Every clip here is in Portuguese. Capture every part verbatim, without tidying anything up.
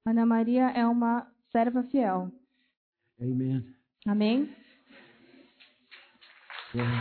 Ana Maria é uma serva fiel. Amen. Amém? Yeah.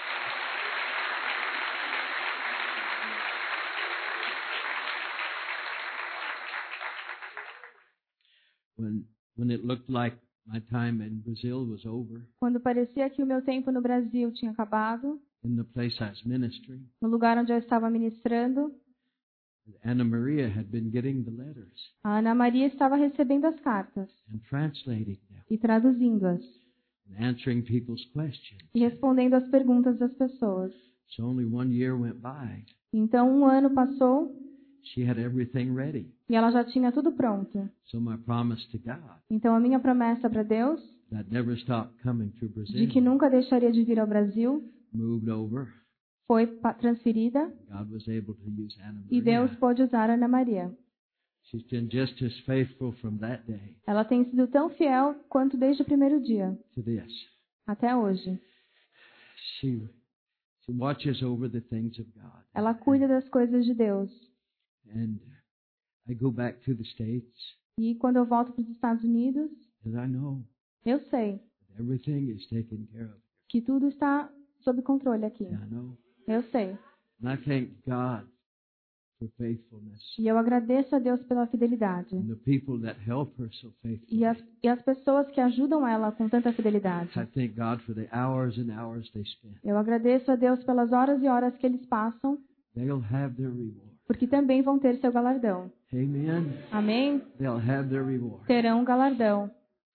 When when it looked like my time in Brazil was over, Quando parecia que o meu tempo no Brasil tinha acabado, in the place I was ministering, no lugar onde eu estava ministrando, Anna Maria had been getting the letters a Ana Maria estava recebendo as cartas and translating them e traduzindo-as and answering people's questions. e respondendo às perguntas das pessoas. So only one year went by. Então um ano passou She had everything ready. e ela já tinha tudo pronto. So my promise to God Então a minha promessa para Deus, that I'd never stop coming to de Brazil, que nunca deixaria de vir ao Brasil, moved over. foi pa- transferida God was able to use Anna e Deus Maria. pôde usar a Ana Maria. She's been just as faithful from that day Ela tem sido tão fiel quanto desde o primeiro dia, to this. até hoje. She she watches over the things of God. Ela cuida das coisas de Deus. And I go back to the States E quando eu volto para os Estados Unidos, and I know eu sei that everything is taken care of. que tudo está sob controle aqui. I know. Eu sei. And I thank God for faithfulness E eu agradeço a Deus pela fidelidade. and the people that help her so faithfully. E as, e as pessoas que ajudam ela com tanta fidelidade. I thank God for the hours and hours they spend. Eu agradeço a Deus pelas horas e horas que eles passam, They'll have their reward. porque também vão ter seu galardão. Amen. Amém? They'll have their reward. Terão um galardão.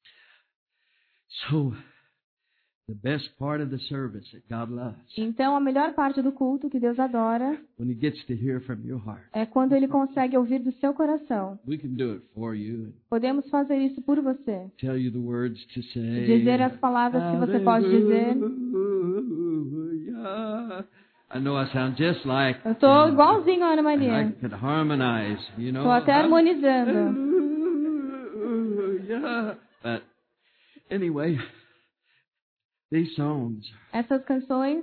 So, the best part of the service that God loves, Então, a melhor parte do culto que Deus adora when He gets to hear from your heart. é quando Ele consegue ouvir do seu coração. We can do it for you and Podemos fazer isso por você. tell you the words to say. Dizer as palavras que você pode dizer. Hallelujah. I know I sound just like. Eu estou igualzinho a Ana I Maria. could harmonize, you know. Estou até harmonizando. Hallelujah. But anyway, these songs, Essas canções,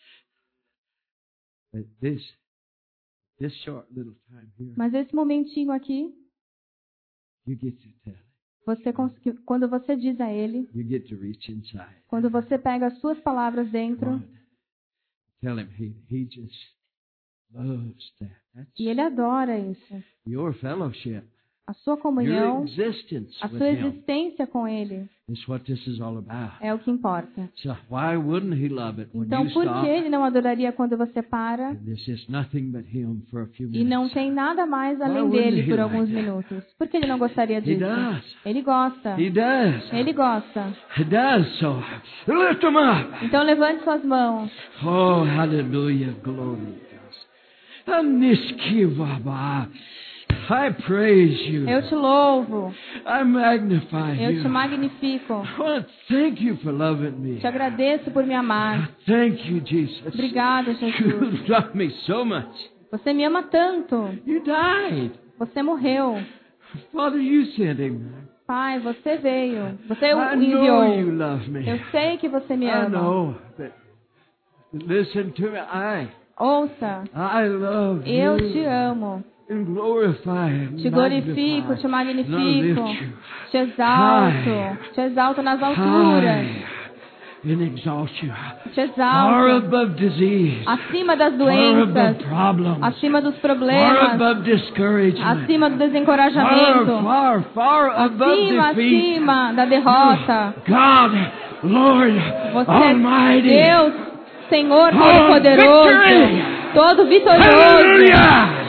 but this, this short little time here, mas esse momentinho aqui, you get to tell it. você cons- quando você diz a Ele, You get to reach inside. quando você pega as suas palavras dentro, God, tell him he, he just loves that. That's e Ele adora isso. your fellowship, A sua your comunhão, existence a with sua him existência com Ele is what this is all about. é o que importa. So why wouldn't he love it when Então, you por stop? que Ele não adoraria quando você para And this is nothing but him for a few e não minutes. tem nada mais Why além wouldn't dele he por like alguns that? minutos? Por que Ele não gostaria He disso? does. Ele gosta. He does. Ele gosta. He does. So lift him up. Então, levante suas mãos. Oh, hallelujah. Glory to God. Aniskivaba. I praise you. Eu te louvo. I magnify Eu te you. magnifico. I want to thank you for loving me. Te agradeço por me amar. Thank you, Jesus. Obrigada, Jesus. You love me so much. Você me ama tanto. You died. Você morreu. Father, you sent him. Pai, você veio. Você o I know enviou. you love me. Eu sei que você me I ama. know. But listen to me. I, Ouça. I love Eu you. te amo. And glorify and Te glorifico, magnify. te magnifico. And I lift you Te exalto. Te exalto nas alturas. high and exalt you. Te Far exalto. above disease. Acima das Far doenças. above problems. Acima dos Far problemas. above discouragement. Acima do Far, desencorajamento. far, far above Acima, defeat. acima da derrota. God, Lord, Você Almighty. é Deus, Senhor Oh, Todo-Poderoso, victory! todo vitorioso. Hallelujah!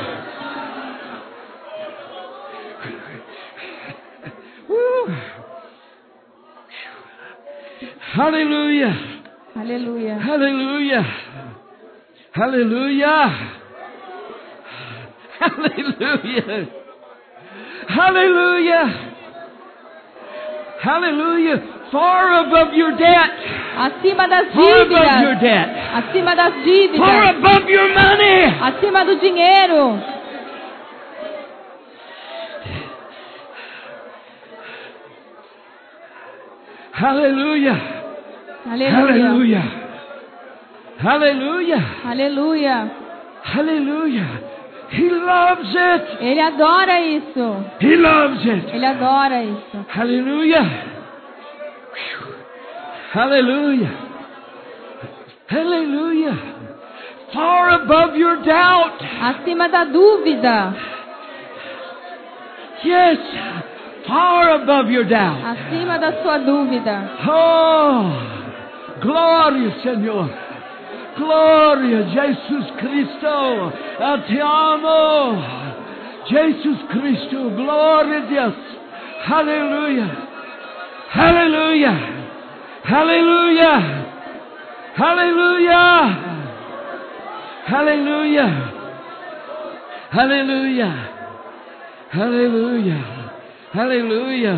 Woo. Hallelujah! Aleluia. Hallelujah! Hallelujah! Hallelujah! Hallelujah! Hallelujah! Far above your debt! Acima das Far above your dívidas. debt! Acima das Far dívidas. above your money! Acima do dinheiro. Hallelujah! Aleluia. Hallelujah! Hallelujah! Aleluia. Hallelujah! He loves it. Ele adora isso. He loves it. Ele adora isso. Hallelujah. Hallelujah. Hallelujah. Far above your doubt. Acima da dúvida. Yes. Far above your doubt. Acima da sua dúvida. Oh, glória, Senhor. Glória, Jesus Cristo. Eu te amo. Jesus Cristo. Glória a Deus. Aleluia. Aleluia. Aleluia. Aleluia. Aleluia. Aleluia. Aleluia. Aleluia.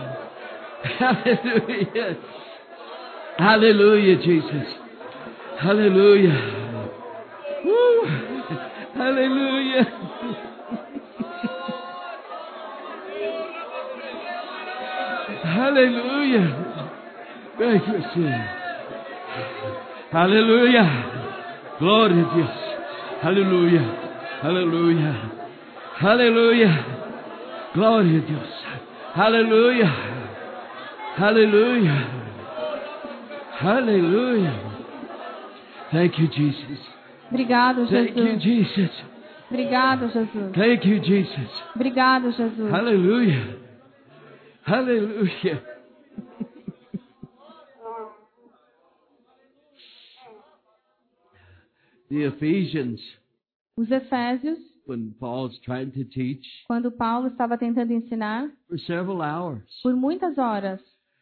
Aleluia. Aleluia, Jesus. Hallelujah. Woo. Hallelujah. Hallelujah. Thank you, Senhor. Hallelujah. Glória a Deus. Hallelujah. Hallelujah. Hallelujah. Glória a Deus. Hallelujah. Hallelujah. Hallelujah. Thank you, Jesus. Obrigado, Thank you, Jesus. Jesus. Obrigado, Jesus. Thank you, Jesus. Obrigado, Jesus. Hallelujah. Hallelujah. The Ephesians, Os Efésios, when Paul's trying to teach quando Paulo estava tentando ensinar, for several hours, por muitas horas,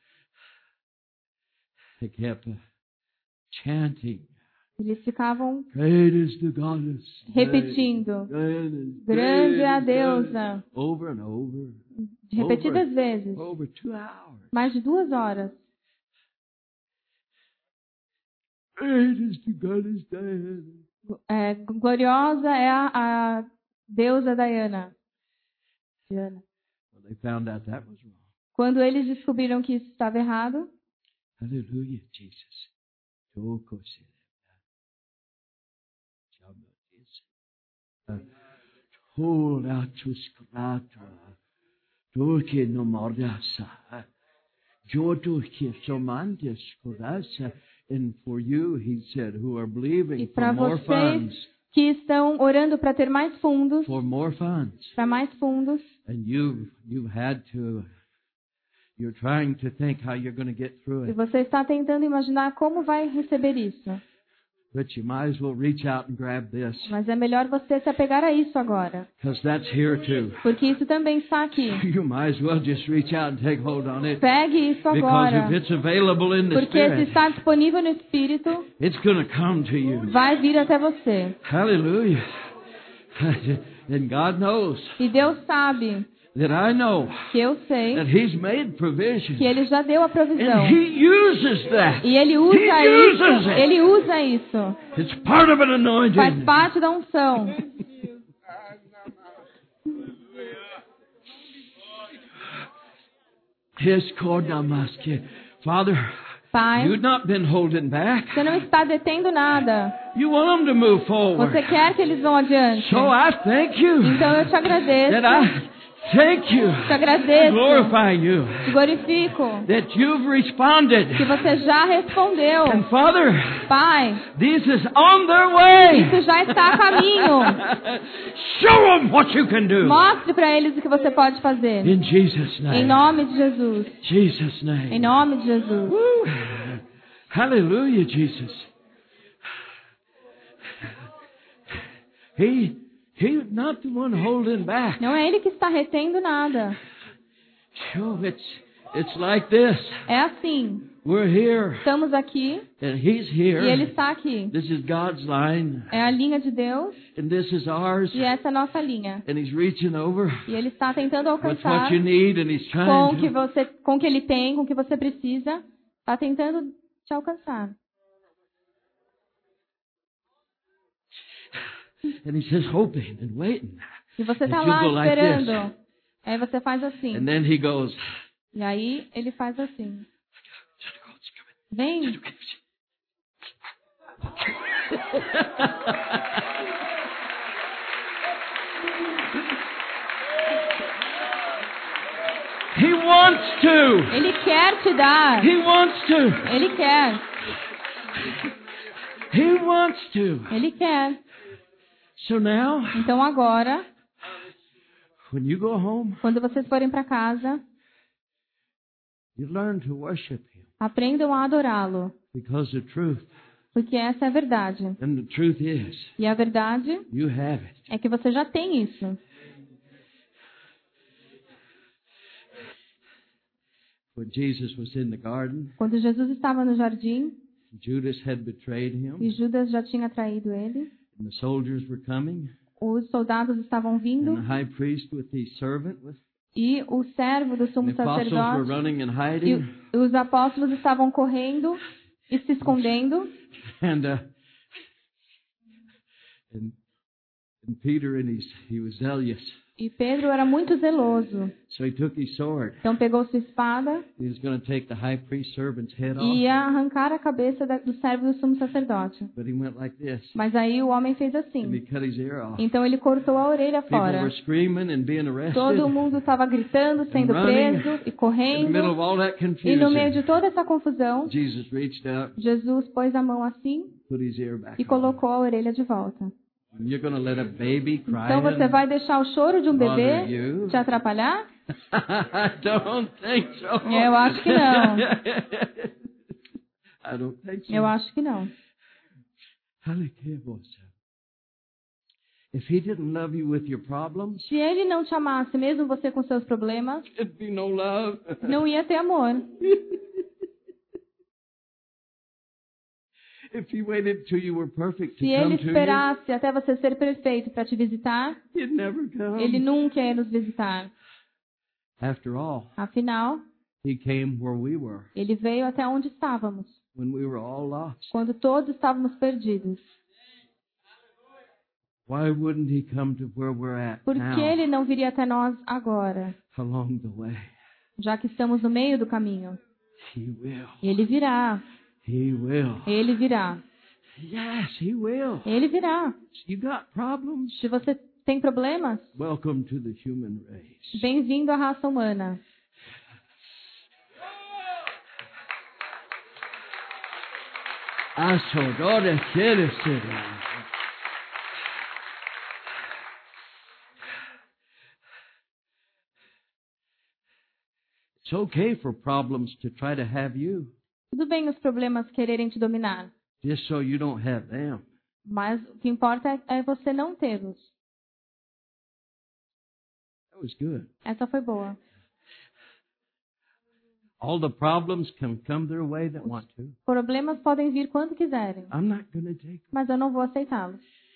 they kept uh, chanting, eles ficavam great is the goddess, repetindo, great is- grande é a great is God. deusa, Over and over, repetidas vezes, over two hours. mais de duas horas. Great is the goddess Diana. É, gloriosa é a, a deusa Diana. Diana. Well, they found out that was wrong. Quando eles descobriram que isso estava errado, Hallelujah, Jesus. Toko se chama isso. Tola tuskrata. Toke no mordasa. Joto que somantes kurasa. And for you, he said, who are believing e for para more vocês funds, que estão orando para ter mais fundos, for more funds, para mais fundos, and you've you've had to. You're trying to think how you're going to get through e it. você está tentando imaginar como vai receber isso. But you might as well reach out and grab this, Mas é melhor você se apegar a isso agora, because that's here too. porque isso também está aqui. You might as well just reach out and take hold on it. Pegue isso Because agora, if it's available in the porque se Spirit, está disponível no Espírito, it's going to come to you. vai vir até você. Hallelujah. And God knows E Deus sabe, that I know que eu sei, that He's made provision. que Ele já deu a provisão. And He uses that. E Ele He usa uses isso. it. Ele usa isso. It's part of an Faz anointing. parte da unção. His Kodamaske. Father, Pai, you've not been holding back. você não está detendo nada. You want them to move forward. Você quer que eles vão adiante. So I thank you Então eu te agradeço. that I thank you. Te I agradeço. glorify you Te glorifico. that you've responded. Que você já respondeu. And Father, Pai, this is on their way. isso já está a caminho. Show them what you can do. Mostre para eles o que você pode fazer. In Jesus' Em name. nome de Jesus. Jesus' Em name. nome de Jesus. Woo. Hallelujah, Jesus. He, he's not the one holding back. Não é ele que está retendo nada. Sure, it's, it's like this. É assim. We're here, Estamos aqui and He's e ele here. está aqui. This is God's line, É a linha de Deus and this is ours. e essa é a nossa linha. And He's reaching over E ele está tentando with alcançar what you need, and He's com o trying que to. você, com o que ele tem, com o que você precisa. Está tentando te alcançar. And He says, hoping and waiting. E você está And you lá go like esperando. Aí você faz assim. And then He goes, E aí ele faz assim. Vem. He wants to. Ele quer te dar. He wants to. Ele quer. He wants to. Ele quer. So now, Então agora, when you go home, quando vocês forem para casa, you learn to worship Him. aprendam a adorá-lo. Because the truth, Porque essa é a verdade. and the truth is, E a verdade you have it. é que você já tem isso. When Jesus was in the garden, Quando Jesus estava no jardim Judas had betrayed him, e Judas já tinha traído ele, and the soldiers were coming, os soldados estavam and vindo the high priest with his servant, with, e o servo do and sumo the apostles were sacerdote running and e hiding, os apóstolos estavam correndo e se escondendo. and uh, and and Peter and his, he was zealous, E Pedro era muito zeloso. so he took his sword. Então pegou sua espada He was going to take the high priest's servant's head e off, ia arrancar a cabeça da- do servo do sumo sacerdote. but he went like this, Mas aí o homem fez and he assim. cut his ear off. Então ele cortou a orelha People fora. were screaming and being arrested. Todo mundo estava gritando, sendo running, preso e In the middle correndo. of all that E no meio confusion, de toda essa confusão, Jesus reached out, Jesus pôs a mão assim put his ear back e on. colocou a orelha de volta. You're going to let a baby cry? Então você vai deixar o choro de um Bother bebê you? te atrapalhar? I don't think so. Eu acho que não. I don't think so. Eu acho que não. If he didn't love you with your problems, Se ele não te amasse, mesmo você com seus problemas, it'd be no love. não ia ter amor. If he waited till you were perfect to Se come ele to you, esperasse até você ser perfeito para te visitar, he'd never come. ele nunca ia nos visitar. After all, Afinal, he came where we were, ele veio até onde estávamos, when we were all lost. quando todos estávamos perdidos. Why wouldn't he come to where we're at Por now, que ele não viria até nós agora, along the way? já que estamos no meio do caminho? He will. Ele virá, He will. ele virá, Yes, he will. ele virá. You got problems? Se você tem problemas, Welcome to the human race. bem-vindo à raça humana. Asodore Ceresere. It's okay for problems to try to have you, Tudo bem os problemas quererem te dominar, just so you don't have them. mas o que importa é, é você não tê-los. That was good. Essa foi boa. All the problems can come their way that want to. Problemas podem vir quando quiserem, I'm not going to take them. mas eu não vou aceitá-los.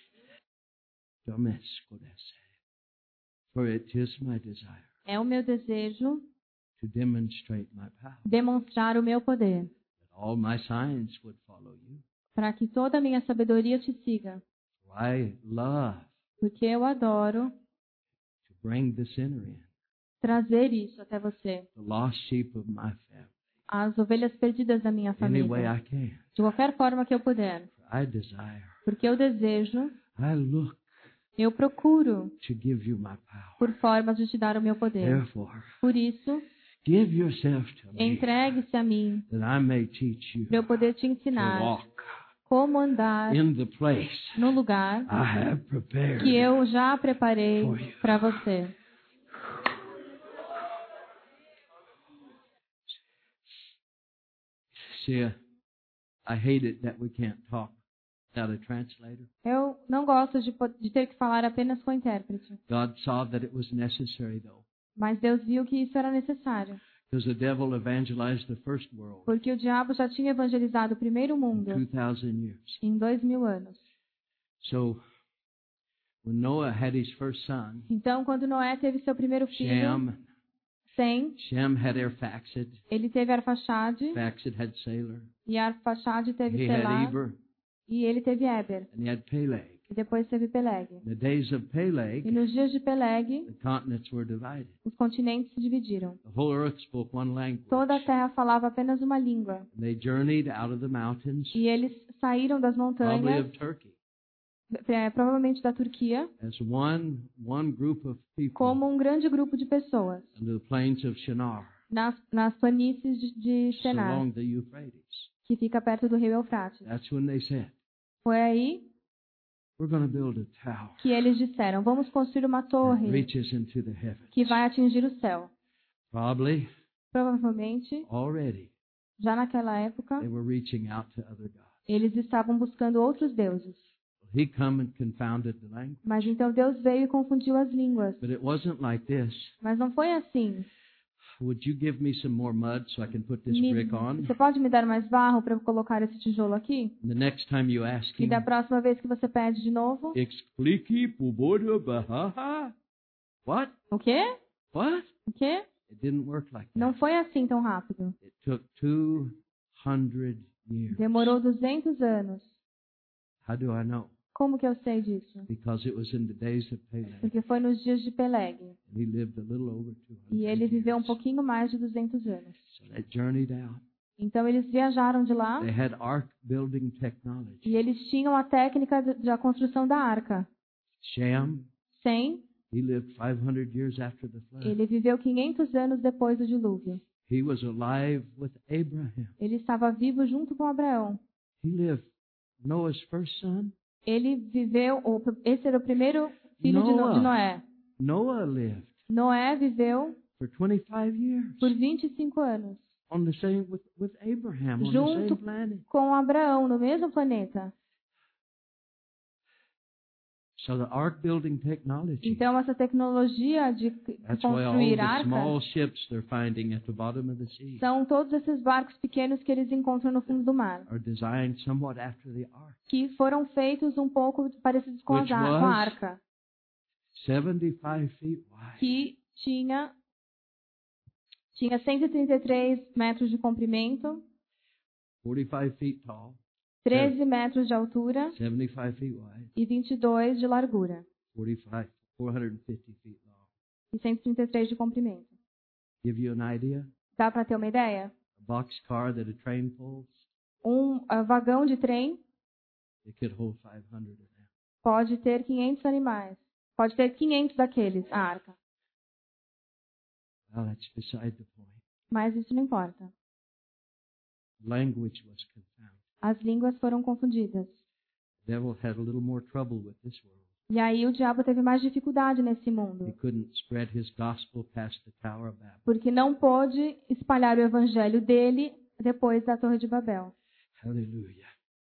For it is my desire É o meu desejo to demonstrate my power, demonstrar o meu poder, that all my signs would follow you. para que toda a minha sabedoria te siga, For I love porque eu adoro to bring the sinner in, trazer isso até você, the lost sheep of my family, as ovelhas perdidas da minha any way família, I can. de qualquer forma que eu puder, For I desire, porque eu desejo, I look eu procuro to give you my power. por formas de te dar o meu poder. Therefore, Por isso, give yourself to me, entregue-se a mim, that I may teach you para eu poder te to ensinar walk como andar in the place no lugar I have prepared. que eu já preparei For you. para você. See, I hate it that we can't talk without a translator. Eu não gosto de, po- de ter que falar apenas com o intérprete, God saw that it was necessary, though, mas Deus viu que isso era necessário, because the devil evangelized the first world porque o diabo já tinha evangelizado o primeiro mundo in two thousand years. em dois mil anos. So, when Noah had his first son, Então, quando Noé teve seu primeiro filho, Shem, Sem, Shem had Arphaxad, ele teve Arfaxade, Arphaxad had Salar, e Arfaxade teve he had Selar, Eber, e ele teve Éber, and he had Peleg. e depois teve Peleg. In the days of E Peleg, nos dias de Peleg, the continents were divided. os continentes se dividiram. The whole earth spoke one language. Toda a terra falava apenas uma língua. They journeyed out of the mountains, E eles saíram das probably montanhas, of Turkey, é, provavelmente da Turquia, as one one group of people como um grande grupo de pessoas under the plains of Shinar, nas, nas planícies de, de Senar, along the Euphrates. que fica perto do rio Eufrates. That's when they said, Foi aí we're going to build a tower que eles disseram, vamos construir uma that torre reaches into the heavens. que vai atingir o céu. Probably Provavelmente, already já naquela época, they were reaching out to other gods. eles estavam buscando outros deuses. He come and confounded the language. Mas então Deus veio e confundiu as línguas. But it wasn't like this. Mas não foi assim. Would you give me some more mud so I can put this Me- brick on? você pode me dar mais barro para eu colocar esse tijolo aqui? And the next time you ask E him, da próxima vez que você pede de novo, explique puboda bahaha. What? o quê? What? O quê? It didn't work like Não that. foi assim tão rápido. It took two hundred years. Demorou duzentos anos. How do I know? Como que eu sei disso? Because it was in the days of Peleg. Porque foi nos dias de Peleg. And he lived a little over two hundred E ele viveu um years. pouquinho mais de duzentos anos. So they journeyed out. Então eles viajaram de lá They had ark building technology. e eles tinham a técnica de- da construção da arca. Shem, Sem, he lived five hundred years after the flood. ele viveu quinhentos anos depois do dilúvio. He was alive with Abraham. Ele estava vivo junto com Abraão. He lived Noah's first son. Ele viveu, o- esse era o primeiro filho de, No- de Noé. Noah lived Noé viveu for twenty-five years por vinte e cinco anos on the same with, with Abraham on the junto same planet. com Abraão no mesmo planeta. So the ark building technology. Então essa tecnologia de c- That's why all construir the small arcas ships they're finding at the bottom of the sea são todos esses barcos pequenos que eles encontram no fundo do mar, are designed somewhat after the ark. que foram feitos um pouco parecidos com, as Which ar- was? com a arca, seventy-five feet wide. que tinha tinha cento e trinta e três metros de comprimento, forty-five feet tall, treze metros de altura seventy-five feet wide, e vinte e dois de largura forty-five, four hundred fifty feet long. e cento e trinta e três de comprimento. Give you an idea? Dá para ter uma ideia? A boxcar that a train pulls, Um ah, vagão de trem it could hold five hundred of them. pode ter quinhentos animais. Pode ter quinhentos daqueles, a arca. Well, that's beside the point. Mas isso não importa. Language was confounded. As línguas foram confundidas. The devil had a little more trouble with this world. E aí o diabo teve mais dificuldade nesse He mundo. couldn't spread his gospel past the Tower of Babel. Porque não pôde espalhar o evangelho dele depois da Torre de Babel. Hallelujah.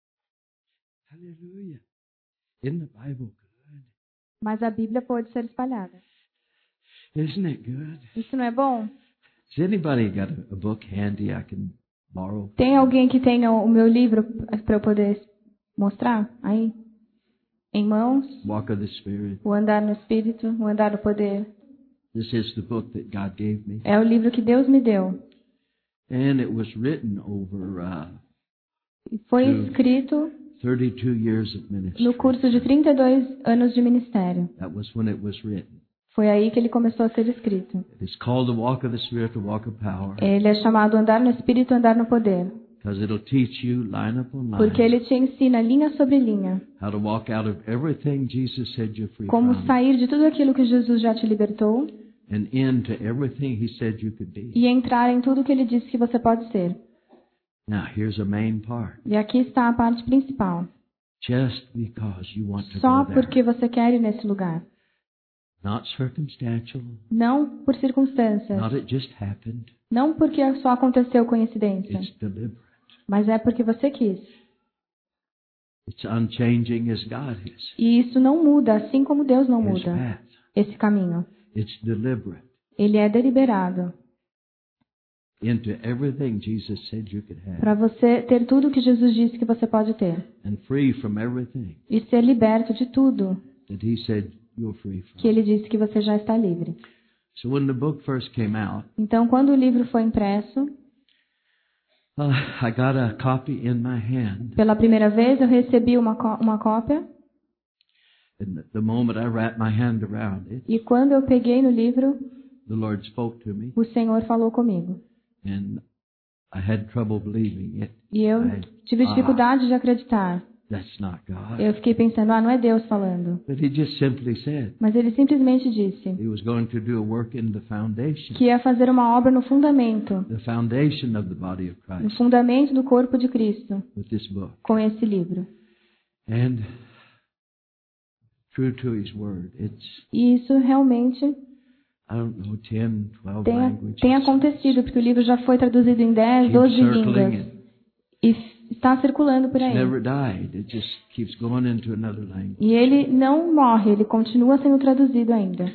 Hallelujah. Isn't the Bible good? Mas a Bíblia pôde ser espalhada. Isn't it good? Isso não é bom? Has anybody got a, a book handy I can borrow? Tem alguém que tenha o meu livro para eu poder mostrar aí? Em mãos? Walk of the Spirit. O Andar no Espírito, o Andar no Poder. This is the book that God gave me. É o livro que Deus me deu. And it was written over uh, E foi Hum. escrito thirty-two years of ministry. no curso de trinta e dois anos de ministério. That was when it was written. Foi aí que ele começou a ser escrito. It is called the walk of the Spirit, the walk of power. Ele é chamado Andar no Espírito, Andar no Poder. Because it'll teach you line upon line Porque ele te ensina linha sobre linha. how to walk out of everything Jesus said you're free Como from sair de tudo aquilo que Jesus já te libertou and into everything he said you could be. e entrar em tudo que ele disse que você pode ser. Now, here's a main part. E aqui está a parte principal. Just because you want to Só go there. porque você quer ir nesse lugar. Not circumstantial. Não por circunstâncias. Not it just happened. Não porque só aconteceu coincidência. It's deliberate. Mas é porque você quis. It's unchanging as God is. E isso não muda, assim como Deus não His muda. path. Esse caminho. It's deliberate. Ele é deliberado. Into everything Jesus said you could have. Para você ter tudo que Jesus disse que você pode ter. And free from everything E ser liberto de tudo that he said you're free que from. ele disse que você já está livre. So when the book first came out, Então, quando o livro foi impresso, uh, I got a copy in my hand. pela primeira vez eu recebi uma, có- uma cópia. And the moment I wrapped my hand around it, E quando eu peguei no livro, the Lord spoke to me. o Senhor falou comigo. And I had trouble believing it. E eu I- tive ah, dificuldade de acreditar. that's not God. Eu fiquei pensando, ah, não é Deus falando. But he just simply said Mas ele simplesmente disse he was going to do a work in the foundation, que ia fazer uma obra no fundamento, the foundation of the body of no Christ fundamento do corpo de Cristo, with this book. com esse livro. And true to his word, it's, E isso realmente I don't know, ten, twelve tem, languages. tem acontecido, porque o livro já foi traduzido em dez, Keep doze circling línguas. it. E está circulando por It's aí. never died. It just keeps going into another language. E ele não morre, ele continua sendo traduzido ainda.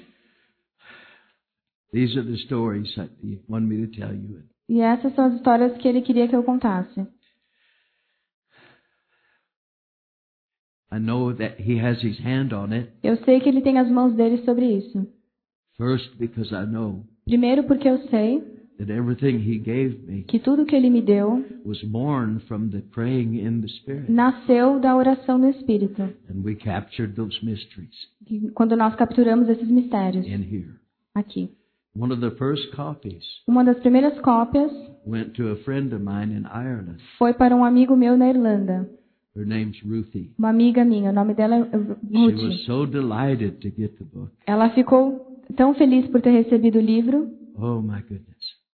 These are the stories that he wanted me to tell you. E essas são as histórias que ele queria que eu contasse. I know that he has his hand on it. Eu sei que ele tem as mãos dele sobre isso. First, because I know Primeiro porque eu sei that everything he gave me que tudo que ele me deu was born from the praying in the Spirit. nasceu da oração no Espírito. And we captured those mysteries E quando nós capturamos esses mistérios in here. aqui. One of the first copies Uma das primeiras cópias went to a friend of mine in Ireland. foi para um amigo meu na Irlanda. Her name's Ruthie. Uma amiga minha, o nome dela é She was Ruth. so delighted to get the book. Ela ficou tão feliz por ter recebido o livro. Oh my goodness.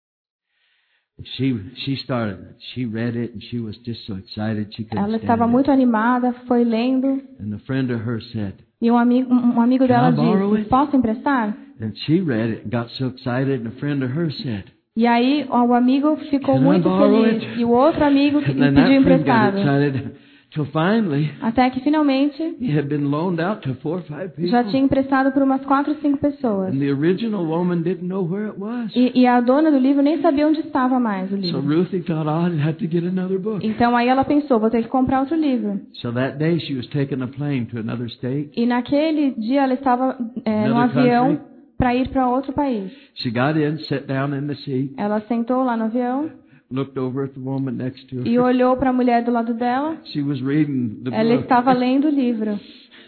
She she started. She read it and she was just so excited she couldn't Ela stand estava it. muito animada, foi lendo. And a friend of hers said, E um amigo, um amigo Can dela I borrow disse, it? posso emprestar? and she read it and got so excited, and a friend of hers said, E aí o amigo ficou Can I muito borrow feliz. it? E o outro amigo que and lhe then pediu that friend got emprestado. excited till finally Até que finalmente he had been loaned out to four or five people. já tinha emprestado por umas quatro, cinco pessoas. And the original woman didn't know where it was. E, e a dona do livro nem sabia onde estava mais o So livro. Ruthie thought, oh, I'd have to get another book. Então aí ela pensou, vou ter que comprar outro livro. So that day she was taking a plane to another state. E naquele dia ela estava é, no Another avião country. para ir para outro país. She got in, sat down in the seat, Ela sentou lá no avião looked over at the woman next to e her. olhou para a mulher do lado dela. She was reading the Ela book. estava lendo o livro.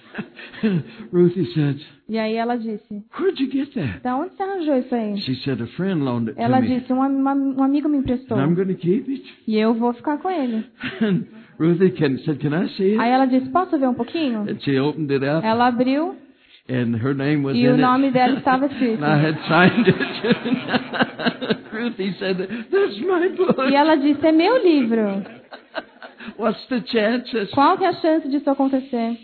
Ruthie said, E aí ela disse, where'd you get that? da onde você arranjou isso aí? She said, a friend loaned it to Ela me. disse, um, am- um amigo me emprestou. And I'm going to keep it. E eu vou ficar com ele. And Ruthie can, said, can I see it? Aí ela disse, posso ver um pouquinho? And she opened it up, Ela abriu and her name was e in o nome it. dela estava escrito. And I had signed it. Ruthie said, that's my book. E ela disse, é meu livro. What's the chances? Qual que é a chance disso acontecer?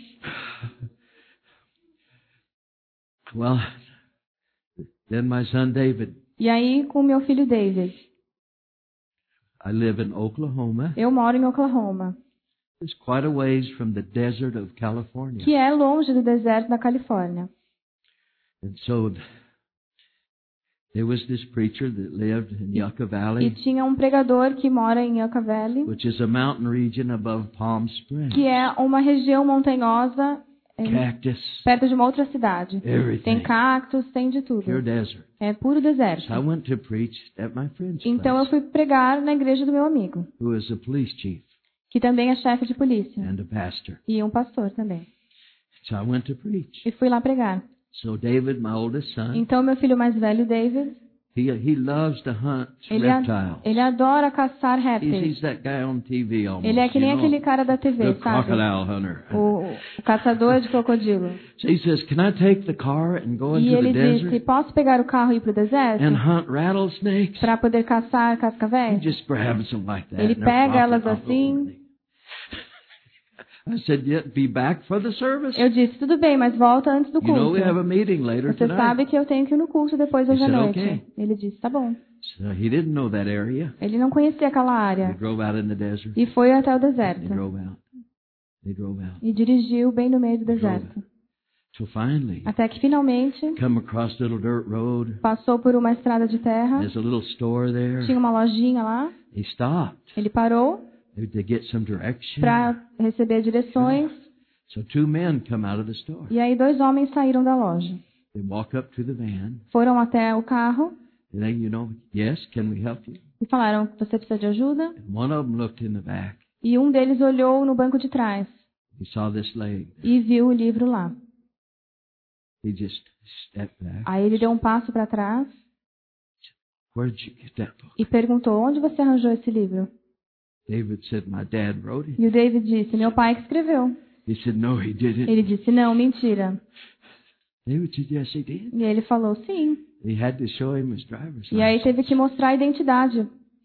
Well, then my son David, E aí, com o meu filho David. I live in Oklahoma. Eu moro em Oklahoma, It's quite a ways from the desert of California. que é longe do deserto da Califórnia. And so there was this preacher that lived in Yucca E Valley, tinha um pregador que mora em Yucca Valley, which is a mountain region above Palm Springs. que é uma região montanhosa é, Cactus, perto de uma outra cidade. everything. Tem cactos, tem de tudo. Pure desert. É puro deserto. So I went to preach at my friend's Então eu place, fui pregar na igreja do meu amigo, who is a police chief que também é chefe de polícia. and a pastor. E um pastor também. So I went to preach. E fui lá pregar. So David, my oldest son, Então meu filho mais velho, David, he he loves to hunt ele, a- reptiles. ele adora caçar He's, répteis. he's that guy on T V almost. Ele é que nem you know, aquele cara da T V, the sabe? crocodile hunter. O, o caçador de crocodilo. So he says, "Can I take the car and go E into ele the disse, desert posso pegar o carro e ir pro deserto? and hunt rattlesnakes?" Para poder caçar He cascavéis? just grabs them like that. Ele and they're pega flopping elas all over assim. me. I said, "Yeah, be back for the service. Eu disse, tudo bem, mas volta antes do You know we have culto. a meeting later Você tonight." sabe que eu tenho que ir no culto depois hoje à He said, noite. "Okay." Ele disse, tá bom. So he didn't know that area. Ele não conhecia aquela They área. drove out in the desert. E foi até o They deserto. drove out. They drove out. E dirigiu bem no meio do They drove deserto. out. So finally, Até que finalmente come across little dirt road. passou por uma estrada de terra. There's a little store there. Tinha uma lojinha lá. He stopped Ele parou to get some direction. para receber direções. So two men come out of the store. E aí dois homens saíram da loja. They walk up to the van. Foram até o carro And then, you know, yes, can we help you? e falaram, você precisa de ajuda? And one of them looked in the back. E um deles olhou no banco de trás He saw this leg. e viu o livro lá. He just stepped back. Aí ele deu um passo para trás Where'd you get that book? e perguntou, onde você arranjou esse livro? David said, "My dad wrote it." E o David disse, meu pai que escreveu. He said, "No, he didn't." Ele disse, não, mentira. David said, "Yes, he did." E ele falou, sim. He had to show him his driver's E aí license. teve que mostrar a identidade.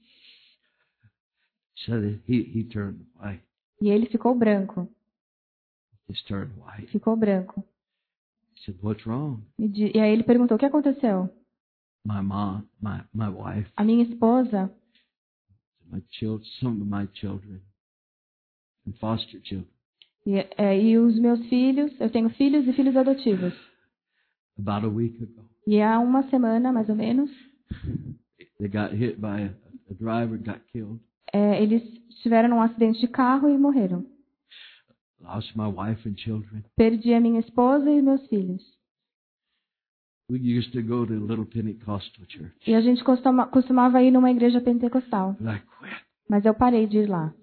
So that he, he turned white. E ele ficou branco. Just turned white. Ficou branco. He said, "What's wrong?" E, de, e aí ele perguntou, o que aconteceu? My mom, my, my wife, A minha esposa my children, some of my children, and foster children, e, é, e os meus filhos, eu tenho filhos e filhos adotivos. about a week ago, E há uma semana, mais ou menos, they got hit by a, a driver, got killed. é, eles tiveram um acidente de carro e morreram. Lost my wife and children. Perdi a minha esposa e meus filhos. We used to go to a little Pentecostal church. E a gente costuma, costumava ir numa igreja pentecostal. But I quit. Mas eu parei de ir lá.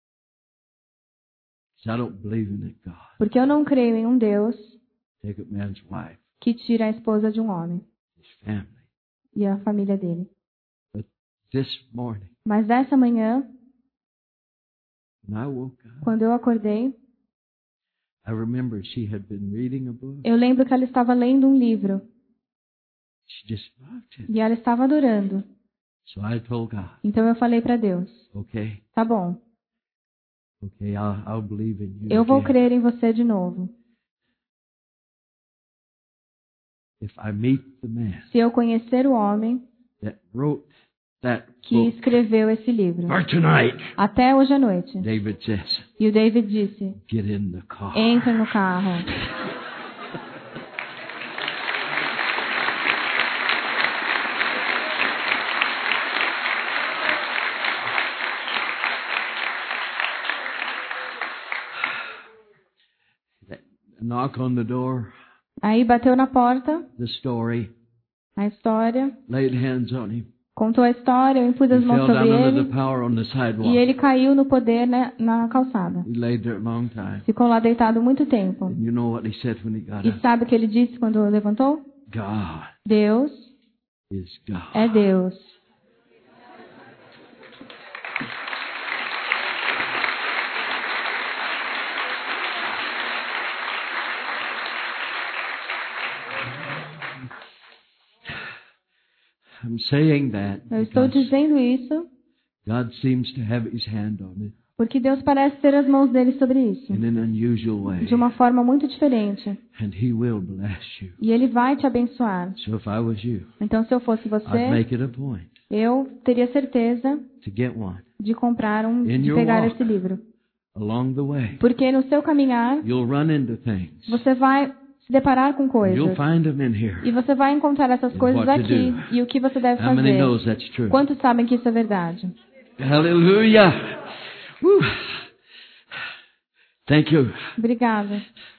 So I don't believe in that God. Porque eu não creio em um Deus Take a man's wife, que tira a esposa de um homem his family. e a família dele. But this morning, Mas dessa manhã, when I woke up, quando eu acordei, I remember she had been reading a book. eu lembro que ela estava lendo um livro. She just loved it. E ela estava adorando. So I told God, Então eu falei para Deus, okay, tá bom, okay, I'll, I'll believe in you eu vou again. crer em você de novo. If I meet the man Se eu conhecer o homem that wrote that que book escreveu esse livro. for tonight, Até hoje à noite. David says, E o David disse, get in the car. entra no carro. Knock on the door, Aí bateu na porta, the story, a história, laid hands on him. contou a história, eu impus He as mãos fell sobre down under ele the power on the sidewalk. e ele caiu no poder, né, na calçada. He laid there a long time. Ficou lá deitado muito tempo. And you know what he said when he got E up? sabe o que ele disse quando levantou? God Deus is God. é Deus. I'm saying that Eu estou because dizendo isso God seems to have his hand on it porque Deus parece ter as mãos dele sobre isso. in an unusual way. De uma forma muito diferente. And he will bless you. E ele vai te abençoar. So if I was you, Então, se eu fosse I'd você, make it a point eu teria certeza to get one. de comprar um, In de your pegar walk. esse livro. Along the way, Porque no seu caminhar, you'll run into things. você vai se deparar com coisas. You'll find them in here. E você vai encontrar essas And coisas what to aqui. do. E o que você deve How many fazer. knows that's true? Quantos sabem que isso é verdade? Hallelujah. Woo. Thank you. Obrigada.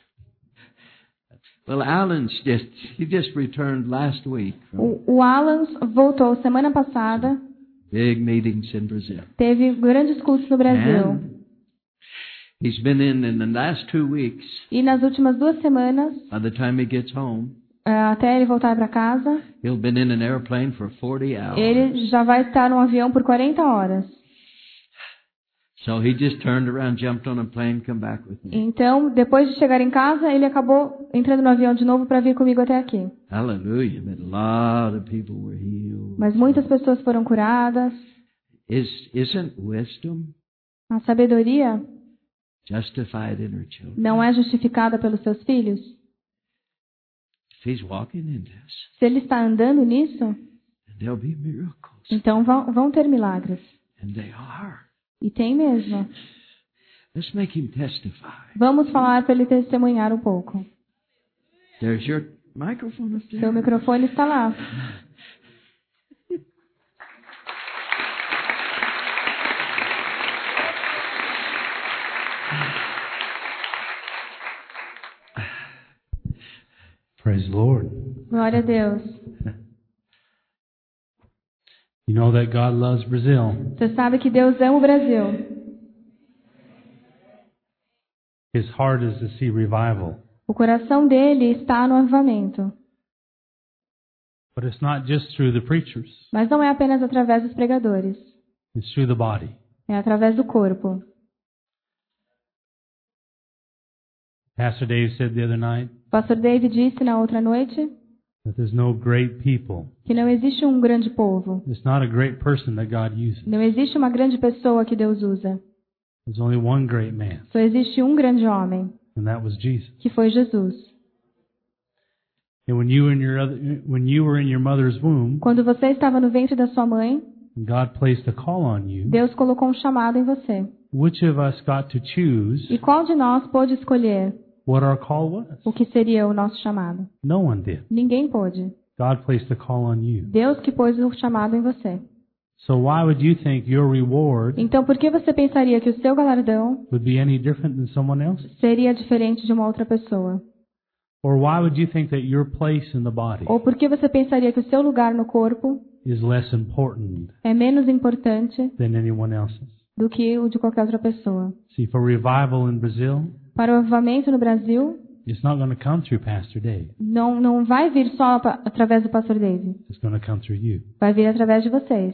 Well, Alan's just, he just returned last week from O, o Alan voltou semana passada. big meetings in Brazil. Teve grandes cultos no Brasil. And he's been in in the last two weeks. E nas últimas duas semanas, By the time he gets home, eh, até ele voltar para casa, he'll been in an airplane for forty hours. ele já vai estar num avião por quarenta horas. So he just turned around, jumped on a plane, come back with me. Então, depois de chegar em casa, ele acabou entrando no avião de novo para vir comigo até aqui. Hallelujah. But a lot of people were healed. Mas muitas pessoas foram curadas. Is, isn't wisdom A sabedoria justified in her children? não é justificada pelos seus filhos? If he's walking in this, Se ele está andando nisso, there'll be miracles. então vão, vão ter milagres. And they are. E tem mesmo. Let's make him testify. Vamos falar para ele testemunhar um pouco. There's your microphone up Seu there. microfone está lá. Praise the Lord. Glória a Deus. You know that God loves Brazil. Você sabe que Deus ama o Brasil. His heart is to see revival. O coração dele está no avivamento. But it's not just through the preachers. Mas não é apenas através dos pregadores. It's through the body. É através do corpo. Pastor Dave said the other night O pastor Dave disse na outra noite that there's no great people. que não existe um grande povo. There's not a great person that God uses. Não existe uma grande pessoa que Deus usa. There's only one great man, Só existe um grande homem, and that was Jesus. que foi Jesus. And when you were in your other, when you were in your mother's womb, Quando você estava no ventre da sua mãe, God placed a call on you. Deus colocou um chamado em você. Which of us got to choose E qual de nós pôde escolher what our call was? o que seria o nosso chamado? No one did. Ninguém pôde. God placed a call on you. Deus que pôs o chamado em você. So why would you think your reward Então, por que você pensaria que o seu galardão would be any different than someone else's? seria diferente de uma outra pessoa? Or why would you think that your place in the body Ou por que você pensaria que o seu lugar no corpo is less important é menos importante than anyone else's? do que o de qualquer outra pessoa? See, for revival in Brazil, Para o avivamento no Brasil, it's not going to come through Pastor Dave. não, não vai vir só pa- através do pastor Dave. It's going to come through you. Vai vir através de vocês.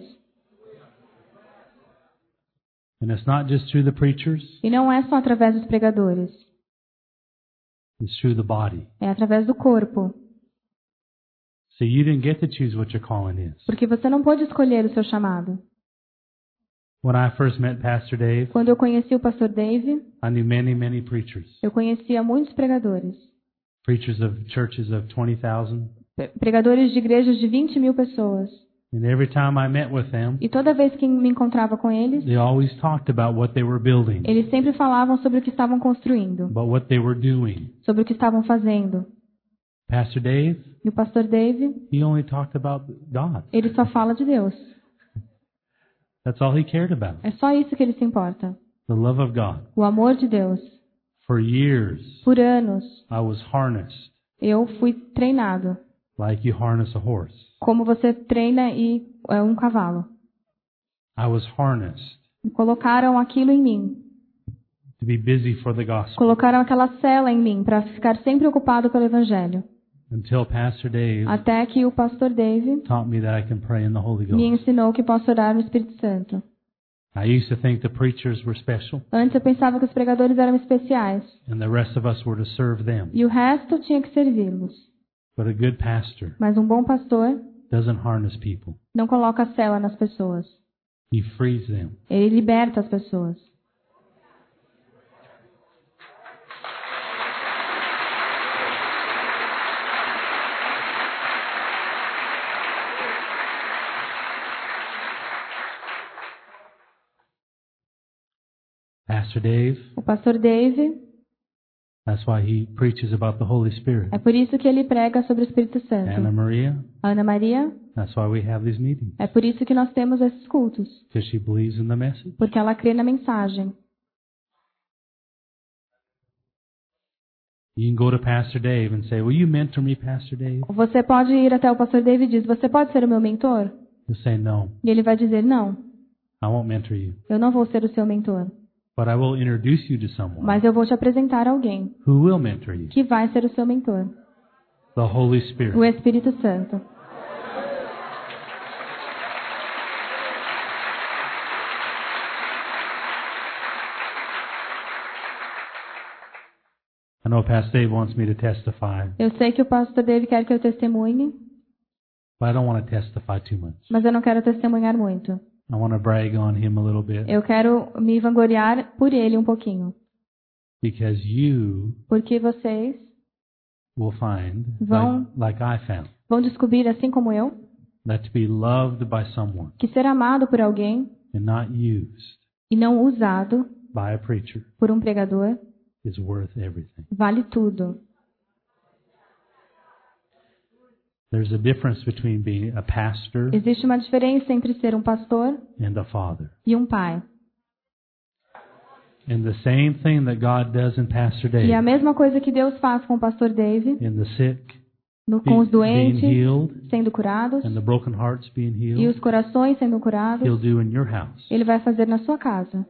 And it's not just through the preachers, E não é só através dos pregadores. it's through the body. É através do corpo. So you didn't get to choose what your calling is. Porque você não pôde escolher o seu chamado. When I first met Pastor Dave, Quando eu conheci o pastor Dave, I knew many, many preachers. eu conhecia muitos pregadores. Preachers of churches of twenty thousand. Pre- Pregadores de igrejas de vinte mil pessoas. And every time I met with them, E toda vez que me encontrava com eles, they always talked about what they were building, eles sempre falavam sobre o que estavam construindo, about what they were doing. sobre o que estavam fazendo. Pastor Dave, E o pastor Dave, he only talked about God. ele só fala de Deus. That's all he cared about. É só isso que ele se importa. The love of God. O amor de Deus. For years, Por anos, I was harnessed eu fui treinado. like you harness a horse. Como você treina e, é, um cavalo. I was harnessed E colocaram aquilo em mim. to be busy for the gospel Colocaram aquela cela em mim para ficar sempre ocupado pelo Evangelho. until Pastor Dave Até que o pastor Dave taught me that I can pray in the Holy me Ghost. ensinou que posso orar no Espírito Santo. I used to think the preachers were special Antes eu pensava que os pregadores eram especiais. and the rest of us were to serve them. E o resto tinha que servi-los. But a good pastor Mas um bom pastor doesn't harness people. não coloca cela nas pessoas. He frees them. Ele liberta as pessoas. Pastor Dave, O pastor Dave, that's why he preaches about the Holy Spirit. é por isso que ele prega sobre o Espírito Anna Santo. Maria, Ana Maria, that's why we have these meetings. é por isso que nós temos esses cultos. Because she believes in the message. Porque ela crê na mensagem. You can go to Pastor Dave and say, will you mentor me, Pastor Dave? Você pode ir até o pastor Dave e dizer, você pode ser o meu mentor? He'll say, no, E ele vai dizer, não, I won't mentor you. eu não vou ser o seu mentor. But I will introduce you to someone Mas eu vou te apresentar alguém who will mentor you. que vai ser o seu mentor. The Holy O Spirit. Espírito Santo. I know Pastor Dave wants me to testify, Eu sei que o pastor Dave quer que eu testemunhe, but I don't want to testify too much. mas eu não quero testemunhar muito. I want to brag on him a little bit Eu quero me vangloriar por ele um pouquinho. because you Porque vocês will find, Vão- like, like I found, vão descobrir, assim como eu, that to be loved by someone que ser amado por alguém and not used e não usado by a preacher por um pregador is worth everything. vale tudo. There's a difference between being a pastor Existe uma diferença entre ser um pastor and a father. e um pai. And the same thing that God does in Pastor E a Dave, mesma coisa que Deus faz com o pastor Dave, in the sick no, be- com os being doentes healed sendo curados and the broken hearts being e healed, os corações sendo curados, He'll do in your house. ele vai fazer na sua casa.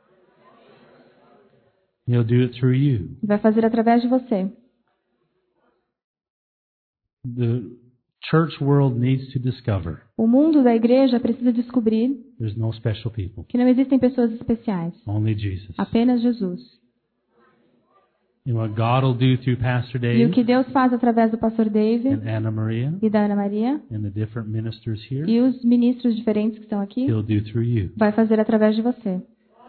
He'll do it through you. E vai fazer através de você. The church world needs to discover O mundo da igreja precisa descobrir there's no special people, que não existem pessoas especiais, only Jesus. apenas Jesus. And what God will do through Pastor E o Dave que Deus faz através do pastor Dave and Anna Maria e da Ana Maria and the different ministers here, e os ministros diferentes que estão aqui, He'll do through you. vai fazer através de você.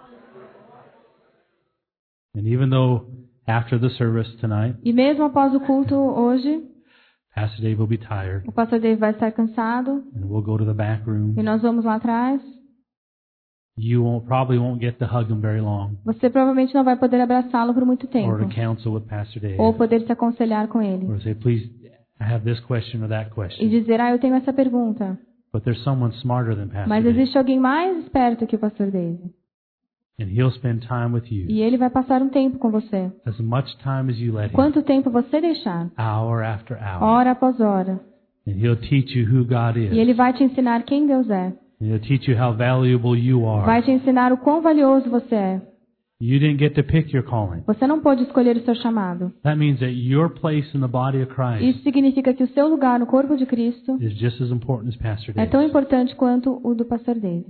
And even though after the service tonight, E mesmo após o culto hoje, Pastor Dave will be tired, o pastor Dave vai estar cansado and we'll go to the back room. e nós vamos lá atrás. You won't probably won't get to hug him very long, Você provavelmente não vai poder abraçá-lo por muito or tempo, to counsel with Pastor Dave, ou poder se aconselhar com ele or say, please, I have this question or that e question. dizer, ah, eu tenho essa pergunta. But there's someone smarter than Pastor Mas Dave, existe alguém mais esperto que o pastor Dave. and he'll spend time with you, E ele vai passar um tempo com você. as much time as you let him, Quanto tempo você deixar, hour after hour, hora após hora. and he'll teach you who God is. E ele vai te ensinar quem Deus é. And he'll teach you how valuable you Vai are. te ensinar o quão valioso você é. You didn't get to pick your calling. Você não pôde escolher o seu chamado. That means that your place in the body of Christ Isso significa que o seu lugar no corpo de Cristo is just as important as Pastor é tão Dave's. importante quanto o do pastor Dave.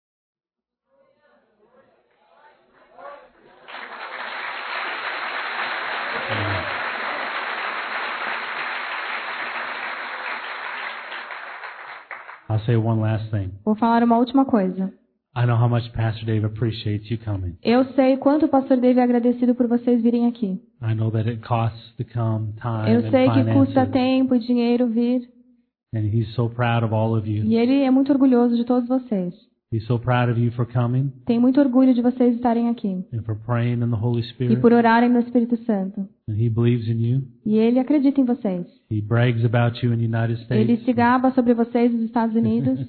I'll say one last thing. Vou falar uma última coisa. I know how much Pastor Dave appreciates you coming. Eu sei quanto o pastor Dave é agradecido por vocês virem aqui. I know that it costs to come, time Eu and sei que custa finances. tempo e dinheiro vir. And he's so proud of all of you. E ele é muito orgulhoso de todos vocês. He's so proud of you for coming Tem muito orgulho de vocês estarem aqui. and for praying in the Holy E Spirit. por orarem no Espírito Santo. And he believes in you. E ele acredita em vocês. He brags about you in the United Ele States. se gaba sobre vocês nos Estados Unidos.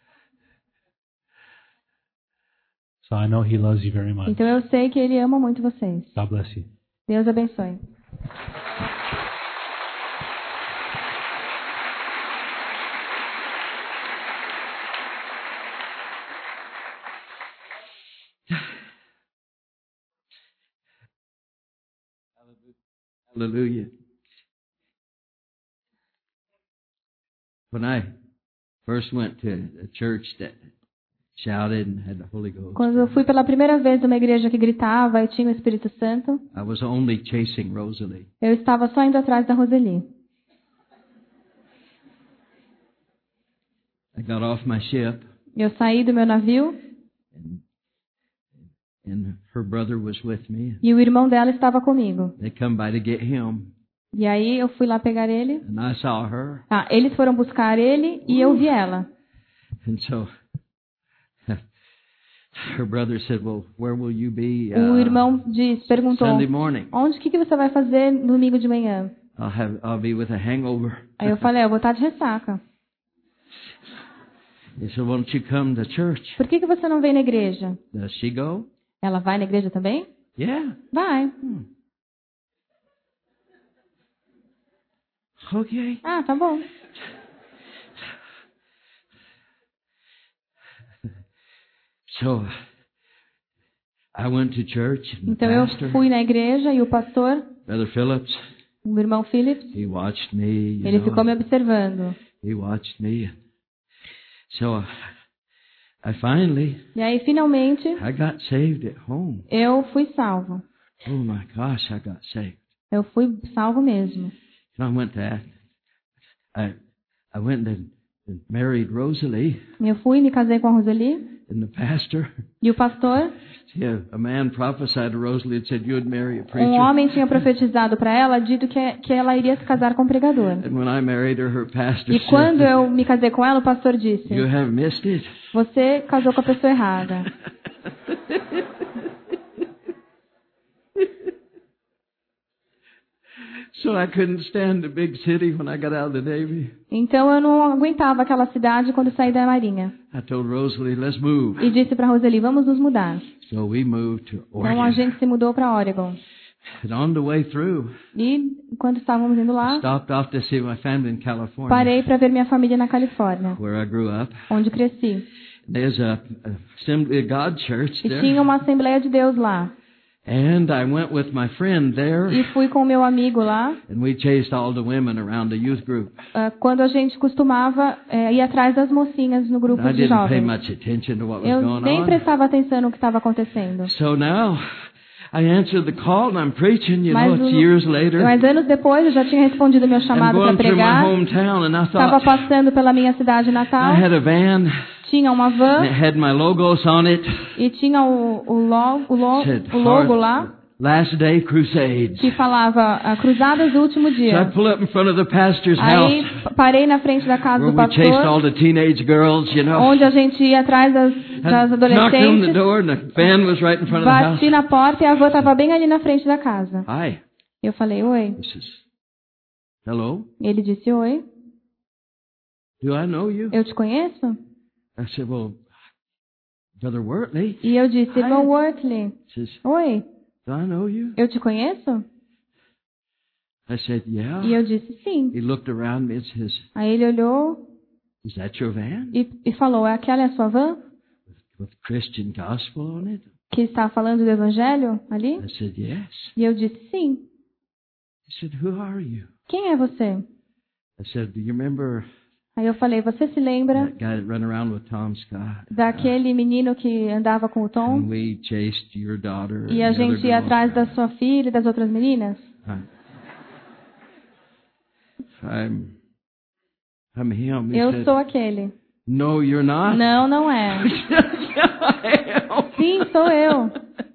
So I know he loves you very much. Então eu sei que ele ama muito vocês. God bless you. Deus abençoe. Hallelujah. When I first went to a church that shouted and had the Holy Ghost, Quando eu fui pela primeira vez numa igreja que gritava e tinha o Espírito Santo, I was only chasing Rosalie. eu estava só indo atrás da Roseli. I got off my ship, Eu saí do meu navio and, and her brother was with me. e o irmão dela estava comigo. They come by to get him, E aí eu fui lá pegar ele. and I saw her, Ah, eles foram buscar ele e eu vi ela. and so her brother said, "Well, where will you be O uh, irmão disse, perguntou, Sunday morning?" onde que, que você vai fazer no domingo de manhã? I'll have I'll be with a hangover. Aí eu falei, eu vou estar de ressaca. He said, "Why don't you come to church?" Por que, que você não vem na igreja? Does she go? Ela vai na igreja também? Yeah. Vai. Hmm. Okay. Ah, tá bom. So I went to church, and the Então eu pastor, fui na igreja e o pastor, Brother Phillips, o irmão Phillips, he watched me. You ele know, ficou me observando. He watched me. So I finally E aí, finalmente, I got saved at home. eu fui salvo. Oh my gosh, I got saved. Eu fui salvo mesmo. And I went to I I went and married Rosalie, Eu fui e me casei com a Roseli. and the pastor. E o pastor, Yeah, a man prophesied to Rosalie and said you would marry a preacher. um homem tinha profetizado para ela, dito que, que ela iria se casar com um pregador. And when I married her, her pastor E quando said, eu me casei com ela, o pastor disse, "You have missed it." você casou com a pessoa errada. So I couldn't stand the big city when I got out of the Navy. Então eu não aguentava aquela cidade quando saí da Marinha. I told Rosalie, "Let's move." E disse para Roseli, vamos nos mudar. So we moved to Então a Oregon. gente se mudou para Oregon. And on the way through, E enquanto estávamos indo lá, stopped off to see my family in California, parei para ver minha família na Califórnia, where I grew up. onde cresci. There's a, a Assembly of God church E there. tinha uma Assembleia de Deus lá. And I went with my friend there, E fui com o meu amigo lá. and we chased all the women around the youth group. Uh, quando a gente costumava uh, ir atrás das mocinhas no grupo I de didn't pay jovens. much attention to what was Eu going nem on. prestava atenção no que estava acontecendo. So now, I answered the call and I'm preaching, you Mas, know, it's o- years later. mas anos depois eu já tinha respondido meu I'm chamado para going through my pregar. hometown and I Estava thought, passando pela minha cidade natal. I had a van, Tinha uma and van it had my logos on it. e tinha o, o, logo, o, lo- Said, o logo Heart- lá Last Day Crusades. que falava ah, Cruzadas do Último So I Dia. pull up in front of the pastor's Aí house, p- parei na frente da casa where do we chased all pastor, the teenage girls, you know. onde a gente ia atrás das, das I knocked on the adolescentes. door and the van was right in front of the house. Bati na porta e a van estava bem ali na frente da casa. Hi. Eu falei, oi. He says, hello, Ele disse, oi. do I know you? Eu te conheço? I said, well, Brother Wortley. E eu disse, Hi. irmão Wortley. He says, Oi, do I know you? eu te conheço? I said, yeah. E eu disse, sim. He looked around me and says, Aí ele olhou is that your van? e, e falou, aquela é a sua van? With Christian gospel on it? Que está falando do evangelho ali? I said, yes. E eu disse, sim. He said, who are you? Quem é você? I said, do you remember Aí eu falei, você se lembra that guy that ran around with Tom Scott? daquele menino que andava com o And Tom? we chased your daughter E and a the other gente ia girls atrás da around. sua filha e das outras meninas? I'm, I'm him. He Eu said, sou aquele. no, you're not. Não, não é. I am. Sim, sou eu.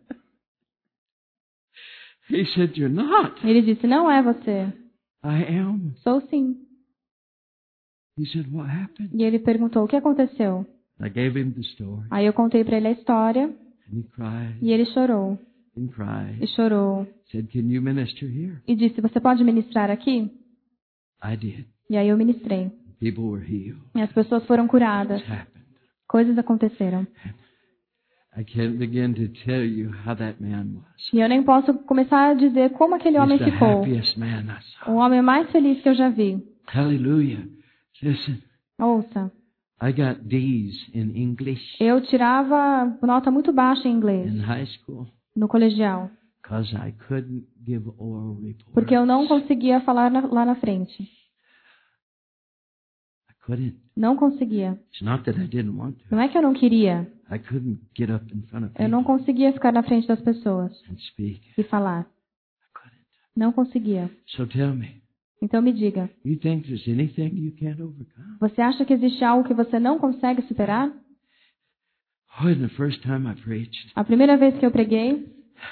He said, you're not. Ele disse, não é você. I am. Sou sim. He said, what happened? E ele perguntou, o que aconteceu? I gave him the story. Aí eu contei para ele a história And he cried e ele chorou. and cried. E chorou. Said, can you minister here? E disse, você pode ministrar aqui? I did. E aí eu ministrei. People were healed. E as pessoas foram curadas. It happened. Coisas aconteceram. I can't begin to tell you how that man was. E eu nem posso começar a dizer como aquele homem He's the ficou. happiest man I O saw. homem mais feliz que eu já vi. Hallelujah. Listen, Ouça, I got D's in English eu tirava nota muito baixa em inglês in high school no colegial, because I couldn't give oral reports. porque eu não conseguia falar na- lá na frente. I couldn't. Não conseguia. It's not that I didn't want to. Não é que eu não queria. I couldn't get up in front of Eu não people conseguia ficar na frente das pessoas and speak. e falar. I couldn't. Não conseguia. So tell me, Então me diga, you think there's anything you can't overcome? você acha que existe algo que você não consegue superar? Oh, and the first time I preached, A primeira vez que eu preguei,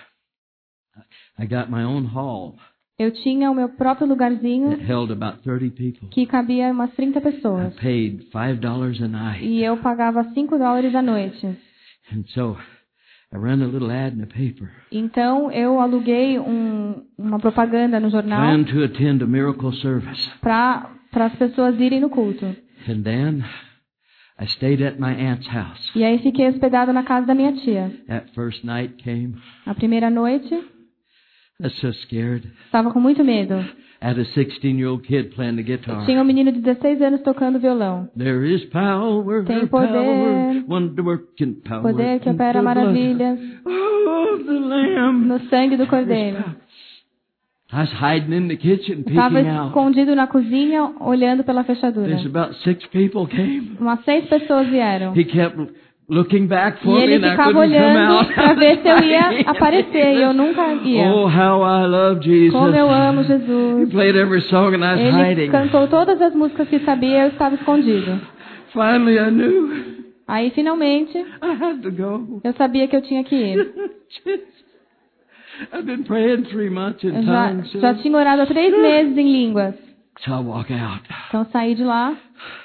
I got my own hall eu tinha o meu próprio lugarzinho that held about thirty people. que cabia umas trinta I pessoas. paid five dollars a night. E eu pagava cinco dólares a noite. And so I ran a little ad in the paper. Então eu aluguei um, uma propaganda no jornal Plan to attend a miracle service. para as pessoas irem no culto. And then I stayed at my aunt's house. E aí fiquei hospedada na casa da minha tia. That first night came. A primeira noite, I was so scared. estava com muito medo. I had a sixteen-year-old kid playing the guitar. Tinha um menino de dezesseis anos tocando violão. There is power, Tem poder. power, wonder-working power. Poder que in opera the blood maravilhas of the Lamb. no sangue do Cordeiro. I was hiding in the kitchen, Estava peeking out. escondido na cozinha, olhando pela fechadura. There's about six people came. Umas seis pessoas vieram. He kept looking back E for me ele and I ficava couldn't come olhando out. para ver se eu ia aparecer. E eu nunca ia. Oh, how I love Jesus. Como eu amo He Jesus. played every song and I was Ele hiding. cantou todas as músicas que sabia e eu estava escondido. Finally I knew Aí, finalmente, I had to go. eu sabia que eu tinha que ir. I've been praying three months in Eu já, tongues. já tinha orado há três meses em línguas. So I walk out. Então, saí de lá,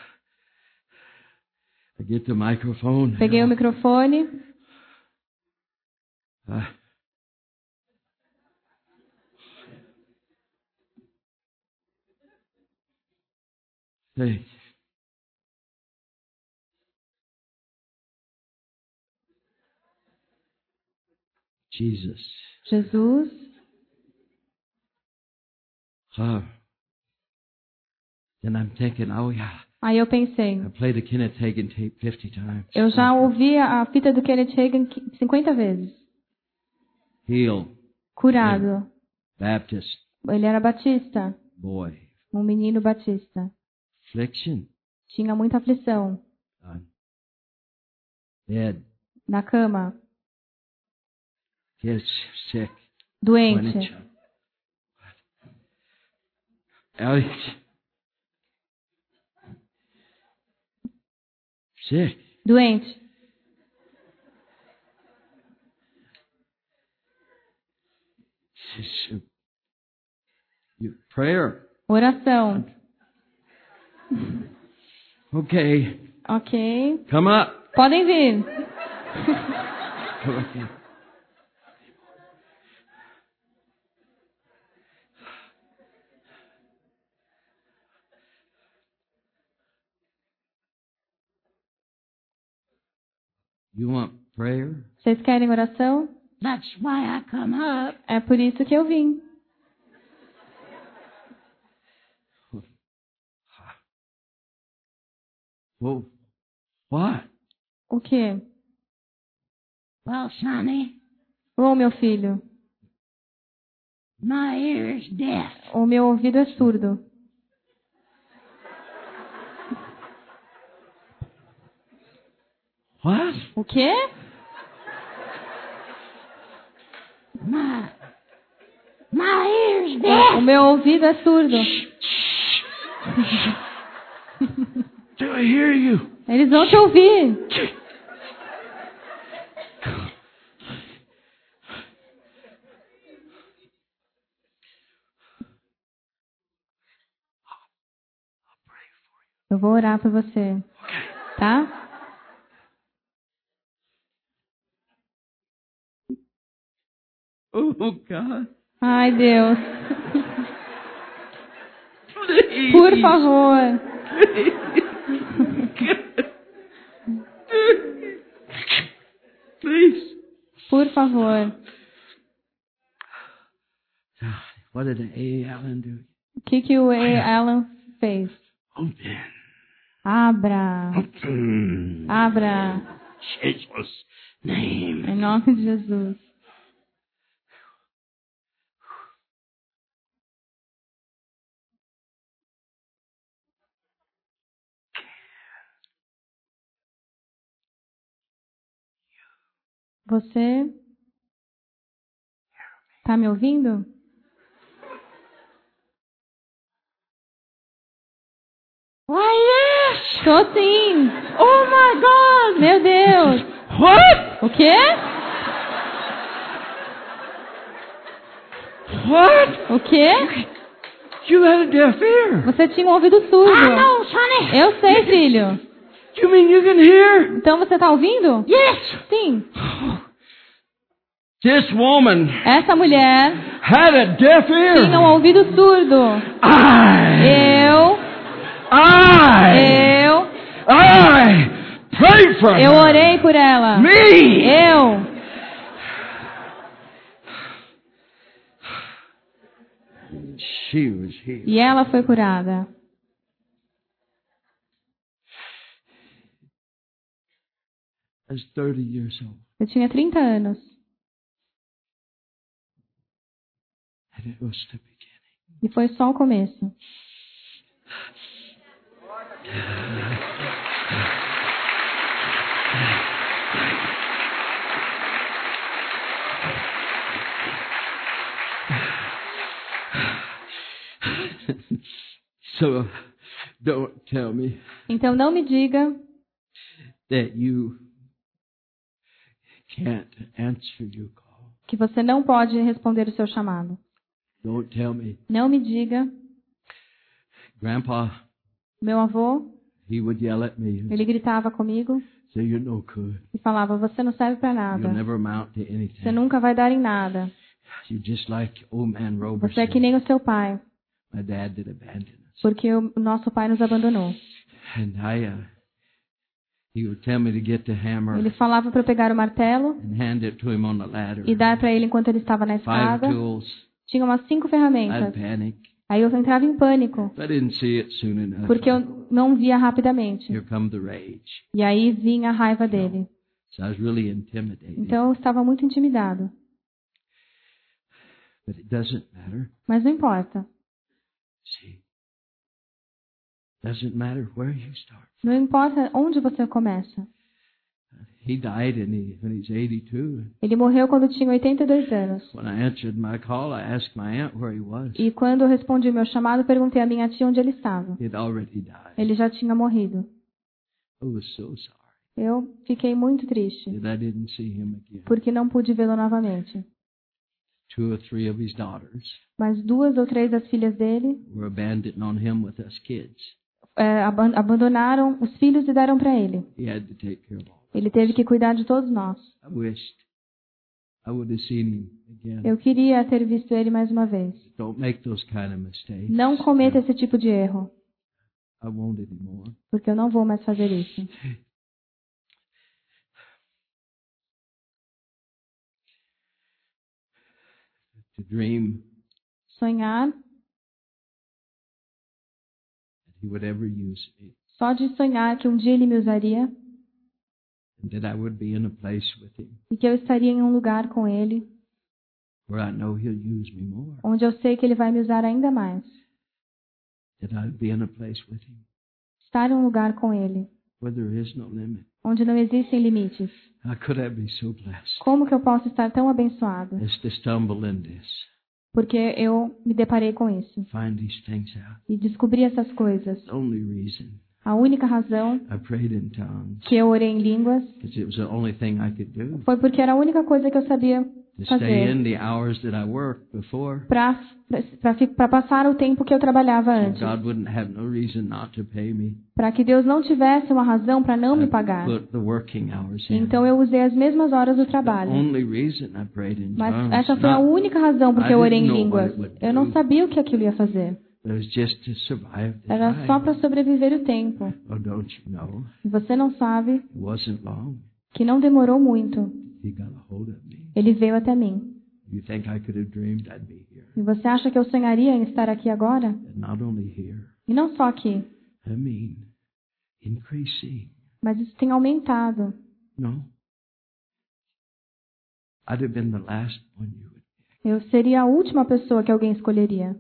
I get the microphone. peguei o microfone. Uh, Say, Jesus. Jesus. Oh. Then I'm thinking, oh yeah, Aí eu pensei, I played the Kenneth Hagin tape fifty times. eu já ouvi a a fita do Kenneth Hagin cinquenta vezes. healed, curado. Baptist Ele era batista, boy. um menino batista. Affliction, Tinha muita aflição. on bed, Na cama, kids sick, doente. furniture. Elliot, sick. Doente. It's, uh, you, prayer. Oração. Okay, Ok. come up. Podem vir. Okay. You want prayer? Vocês querem oração? That's why I come up. É por isso que eu vim. Well, what? O quê? Well, Sonny, Ô, meu filho, my ear's deaf. o meu ouvido é surdo. What? O quê? My, my ear's O deaf. meu ouvido é surdo. Do I hear you? Eles vão te ouvir. Eu vou orar por você. Tá? Oh, God. Ai, Deus. Please. Por favor. Please. Por favor. What did A. Allen do? O que, que o A. Allen fez? Open. Abra. Open. Abra. Jesus' name. Em nome de Jesus. Você tá me ouvindo? Why, yes. Tô sim. Oh, my God. Meu Deus. What? O quê? What? O quê? You had a deaf ear. Você tinha um ouvido surdo. I know, Sonny. Eu sei, filho. You mean you can hear? Então você tá ouvindo? Yes. Sim. This woman Essa mulher had a deaf ear. tinha um ouvido surdo. I, Eu, I, eu, I prayed for eu her. orei por ela. Me. Eu. She was healed. E ela foi curada. I was thirty years old. Eu tinha trinta anos. And it was the beginning. E foi só o começo. So, don't tell me Então não me diga that you can't answer your call. que você não pode responder o seu chamado. Don't tell me. Não me diga. Grandpa, Meu avô, he would yell at me and ele gritava comigo say, you're no good. e falava: você não serve para nada. You'll never amount to Você anything. nunca vai dar em nada. You're just like old man Roberson. Você é que nem o seu pai, My dad did abandon us. porque o nosso pai nos abandonou. And I, uh, he would tell me to get the hammer Ele falava para eu pegar o martelo and hand it to him on the ladder. e dar para ele enquanto ele estava na Five escada. tools. Tinha umas cinco I'd ferramentas. panic. Aí eu entrava em pânico, I didn't see it soon enough. porque eu não via rapidamente. Here come the rage. E aí vinha a raiva dele. So I was really intimidated. Então eu estava muito intimidado. But it doesn't matter. Mas não importa. See? Doesn't matter where you start. Não importa onde você começa. He died in he, when he was eighty-two. Ele morreu quando tinha oitenta e dois anos. When I answered my call, I asked my aunt where he was. E quando eu respondi o meu chamado, perguntei à minha tia onde ele estava. He had already died. Ele já tinha morrido. I was so sorry Eu fiquei muito triste, that I didn't see him again. porque não pude vê-lo novamente. Two or three of his daughters Mas duas ou três das filhas dele were abandoned on him with us kids. é, aban- abandonaram os filhos e deram para ele. He had to take care of all. Ele teve que cuidar de todos nós. I wished I would have seen him again. Eu queria ter visto ele mais uma vez. Don't make those kind of mistakes. Não cometa esse tipo de erro, I won't anymore. porque eu não vou mais fazer isso. To dream Sonhar, that he would ever use me, só de sonhar que um dia ele me usaria and that I would be in a place with him e que eu estaria em um lugar com ele, where I know he'll use me more. onde eu sei que ele vai me usar ainda mais. That I'd be in a place with him Estar em um lugar com ele, where there is no limit. onde não existem limites. How could I be so blessed Como que eu posso estar tão abençoado? as to stumble in this, Porque eu me deparei com isso find these things out? e descobri essas coisas. The only reason A única razão I prayed in tongues que eu orei em línguas because it was the only thing I could do. foi porque era a única coisa que eu sabia To stay fazer in the hours that I worked before, para passar o tempo que eu trabalhava so antes. God wouldn't have no reason not to pay me. Para que Deus não tivesse uma razão para não me I pagar. put the working hours in. Então eu usei as mesmas horas do The trabalho. only reason I prayed in Mas tongues. essa foi a Not, única razão porque I eu orei em didn't know what línguas. it would Eu não do. sabia o que aquilo ia fazer. It was just to survive the Era só time. para sobreviver o tempo. Oh, don't you know? E você não sabe It wasn't long. que não demorou muito. He got a hold of me. Ele veio até mim. You think I could have dreamed I'd be here? E você acha que eu sonharia em estar aqui agora? And not only here, E não só aqui, I mean, increasing. mas isso tem aumentado. No. I'd have been the last one you would pick. Eu seria a última pessoa que alguém escolheria.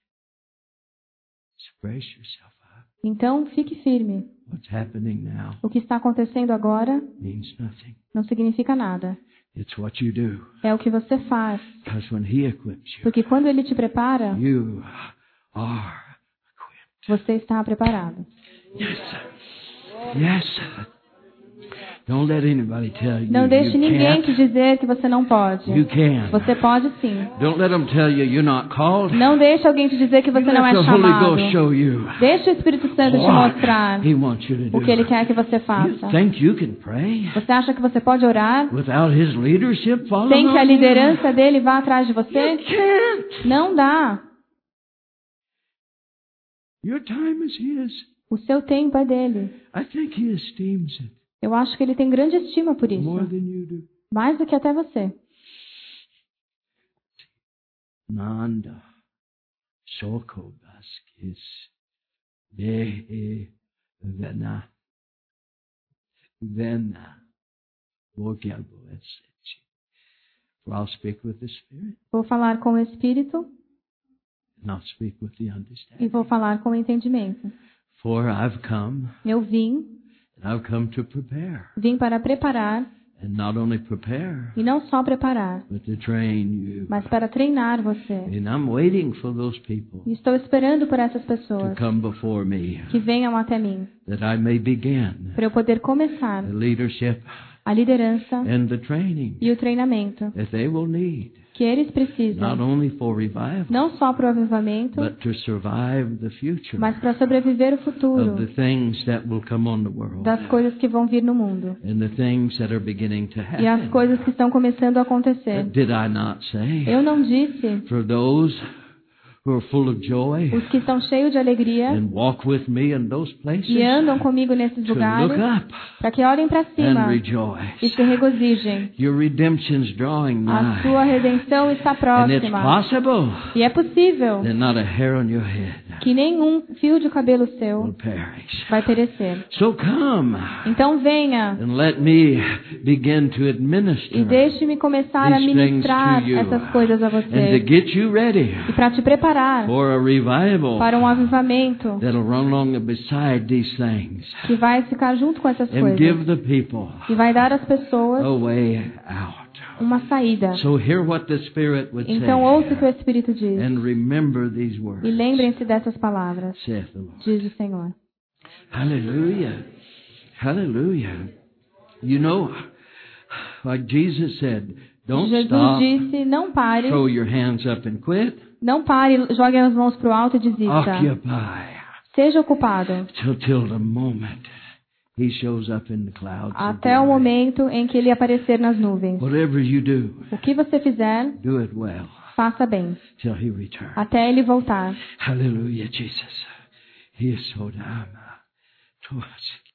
So brace yourself up. Então, fique firme. What's happening now O que está acontecendo agora means nothing. não significa nada. It's what you do. É o que você faz. Because when He equips you, Porque quando ele te prepara, you are equipped. você está preparado. Yes, sir. Yes, sir. Don't let anybody tell you Não deixe you ninguém can't. te dizer que você não pode. You can. Você pode sim. Don't let them tell you you're not called. Não deixe alguém te dizer que você não Let é the Holy chamado. Ghost show you Deixe o Espírito Santo te what mostrar He wants you to do. o que ele quer que você You faça. think you can pray Você acha que você pode orar without His leadership following sem que a on you? liderança dele vá atrás de você? You can't. Não dá. Your time is His. O seu tempo é dele. I think He esteems it Eu acho que ele tem grande estima por more isso. than you do. Mais do que até você. Nanda Shoko Baskis Dehe Vena Vena Vogyabo Etsechi. For I'll speak with the Spirit, Vou falar com o Espírito and I'll speak with the e understanding. vou falar com o entendimento. For I've come, Eu vim, and I've come to prepare, vim para preparar, and not only prepare, e não só preparar, but to train you. mas para treinar você. And I'm waiting for those people E estou esperando por essas to pessoas come before me, que venham até mim, that I may begin para eu poder começar the leadership a liderança and the training e o treinamento that they will need, que eles not precisam, only for revival, não só para o avivamento, but to survive the future mas para sobreviver o of futuro the things that will come on the world das coisas que vão vir no mundo and the things that are beginning to e as happen. coisas que estão começando a acontecer. Did I not say? Eu não disse For those who are full of joy os que estão cheios de alegria and walk with me in those places e andam comigo nesses to lugares, look up para que olhem para and cima e rejoice. se regozijem. Your redemption's drawing A sua nigh. redenção está And it's próxima. possible E é possível that not a hair on your head que nenhum fio de cabelo will seu perish. vai perecer. So come Então venha and let me begin to administer e deixe-me começar a these things ministrar to you essas coisas a and to você. get you ready E para te preparar for a revival para um avivamento that'll run along beside these things que vai ficar junto com essas and give coisas the people e vai dar às pessoas a way out. uma saída. So hear what the Spirit would Então ouça o que say o Espírito diz and remember these e words, lembrem-se dessas palavras, saith the Lord. diz o Senhor. Hallelujah. Hallelujah. You know, like Jesus said, don't Jesus stop, disse, não pare, throw your hands up and quit. não pare, jogue as mãos para o alto e desista. Occupy Seja ocupado till, till the moment He shows up in the clouds. of até o glory. momento em que Ele aparecer nas nuvens. Whatever you do, O que você fizer, do it well faça bem, till He returns. até Ele voltar. Hallelujah, Jesus. He is so damn to us.